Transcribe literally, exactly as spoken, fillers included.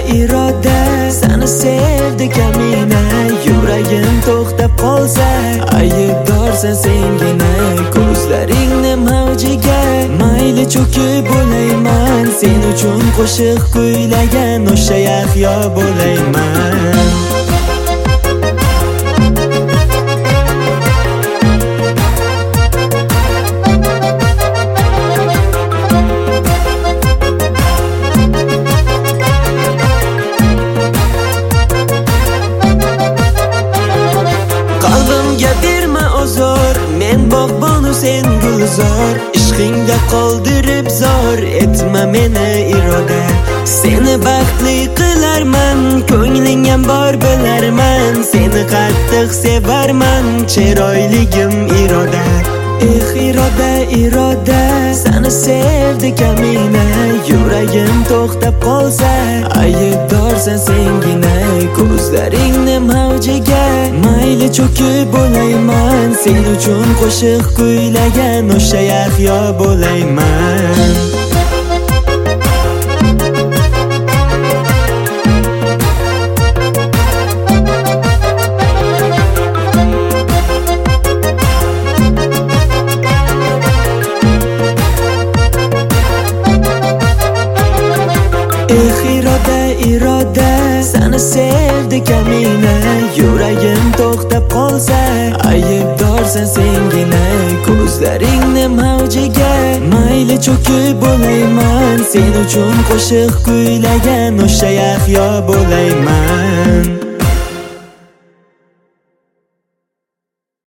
iroda seni sevdi kamina, yuragim to'xtab qolsa aybdorsan sengina. Ko'zlaringni mavjiga mayli cho'kib bo'layman, sen uchun qo'shiq kuylagan o'sha Yahyo bo'layman. Qalbimga berma ozor, men bog'bonu sen gulzor. Ishqingda qoldirib zor, etma meni iroda. Seni baxtli qilarman, ko'nglingam bor bilarman. Seni qattiq sevarman, chiroyligim iroda. Eh iroda, iroda seni sevdi kamina, yuragim to'xtab qolsa aybdorsan sengina. Ko'zlaringni mavjiga mayli cho'kib bo'layman, sen uchun qo'shiq kuylagan o'sha Yahyo bo'layman. Eh iroda, iroda seni sevdi kamina, yuragim to'xtab qolsa aybdorsan sengina. Ko'zlaringni mavjiga mayli cho'kib bo'layman, sen uchun qo'shiq kuylagan o'sha Yahyo bo'layman.